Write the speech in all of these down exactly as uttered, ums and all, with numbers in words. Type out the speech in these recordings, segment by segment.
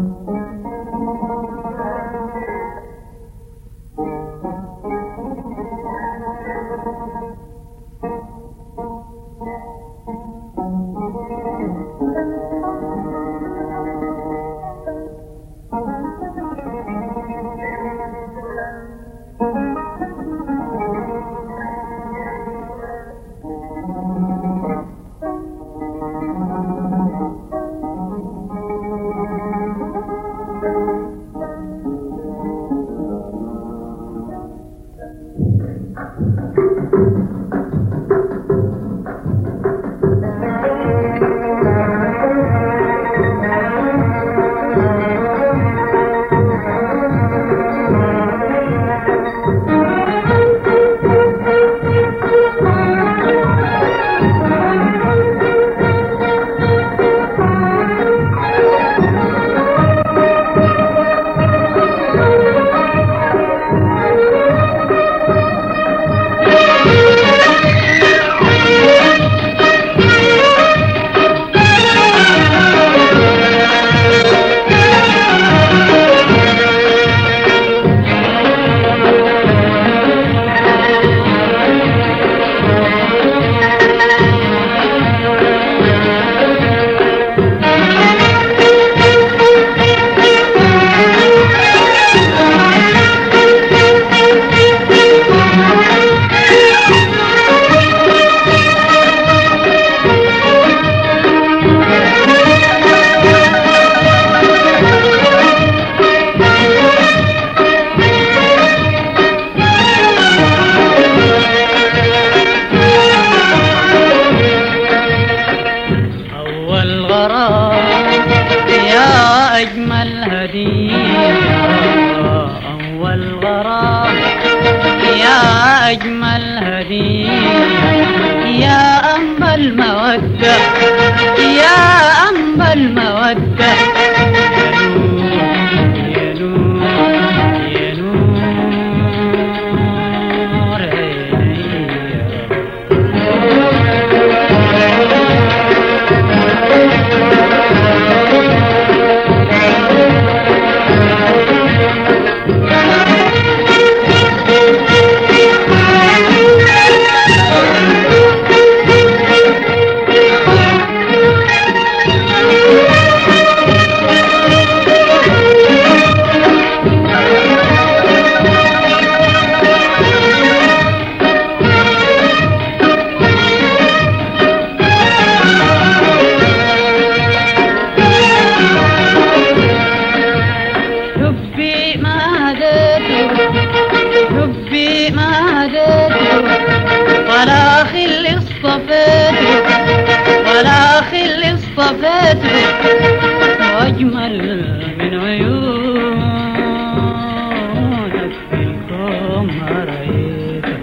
أجمل هدية يا أم المودة يا أم المودة يا نور يا نور حبي ما هديته ولا خل اصطفيته ولا خل اصطفيته واجمل من عيونك في الكون ما رأيته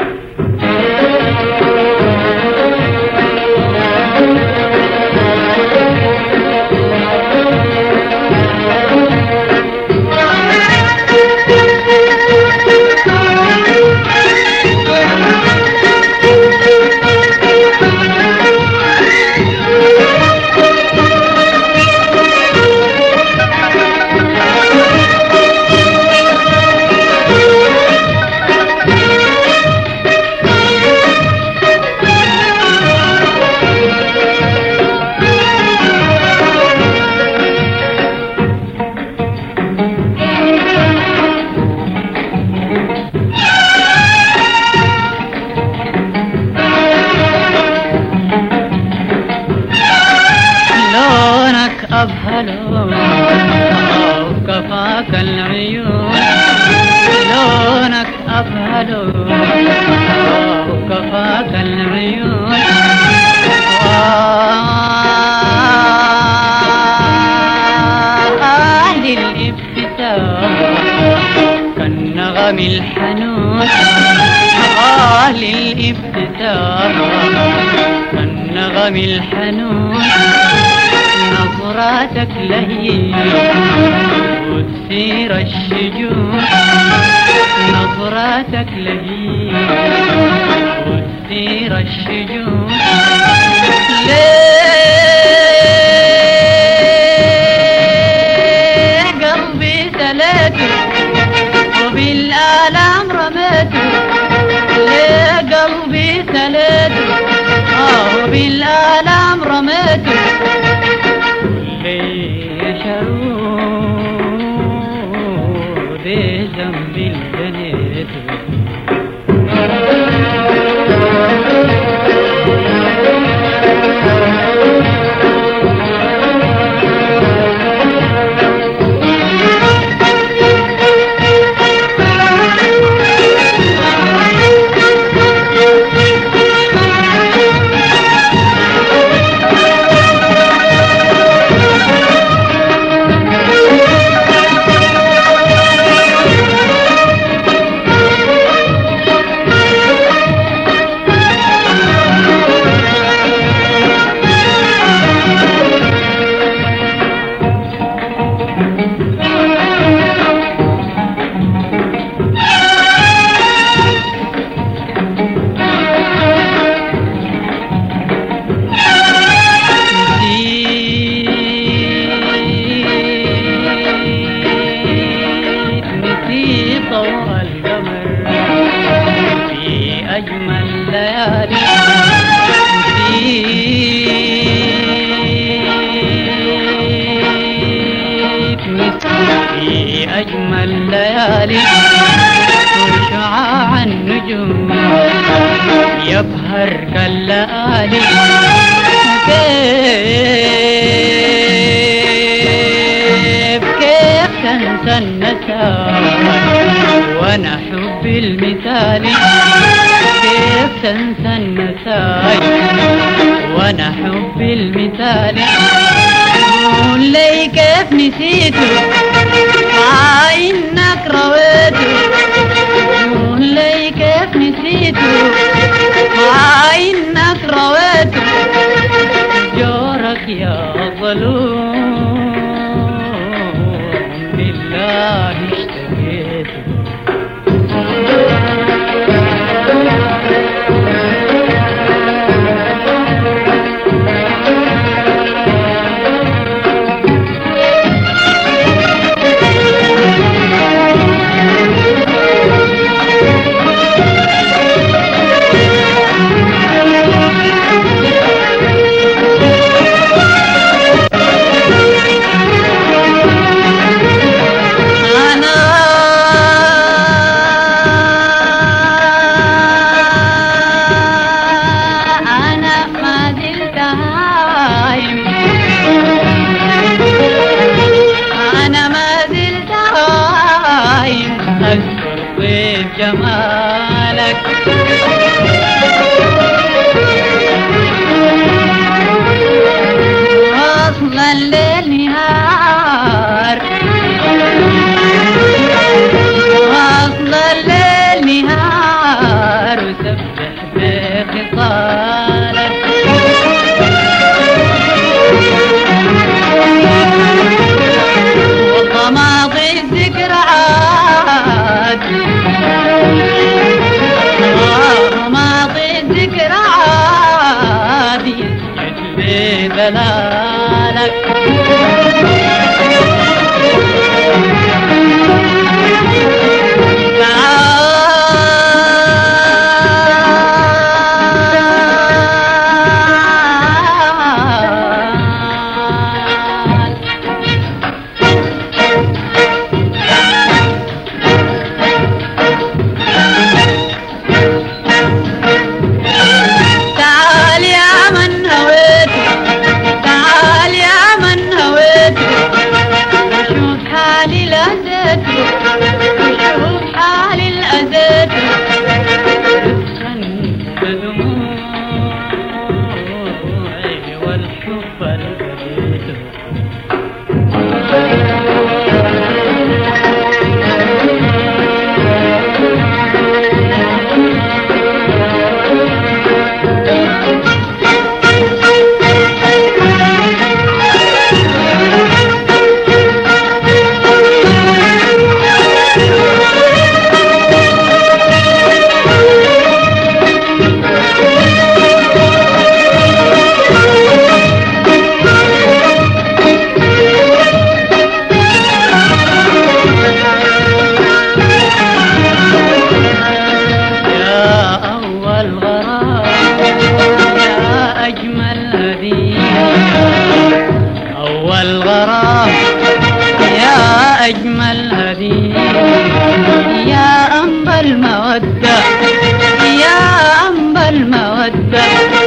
أبهلون وكفاك العيون لونك أبهلون وكفاك العيون آه للابتسام كالنغم الحنون آه للابتسام كالنغم الحنون نظراتك لهيب وتثير الشجون نظراتك لهيب وتثير الشجون ليه شرود ذنبي الجنيت أجمل ليالي في أجمل ليالي شعاع النجوم يبهر كاللآلي كيف كيف تنسى النساء وانا حبي المثالي كيف تنسى النساي وانا حبي المثالي قول لي كيف نسيته عينك رويته قول لي كيف نسيته عينك رويته جورك يا ظلوم بالله اشتكيته أذكر طيب جمالك وصل الليل نهار وصل الليل نهار وسبح بخصالك وطماطي الذكريات وماضي الذكرى عادي يسجد بذلالك تعال المودة يا أم المودة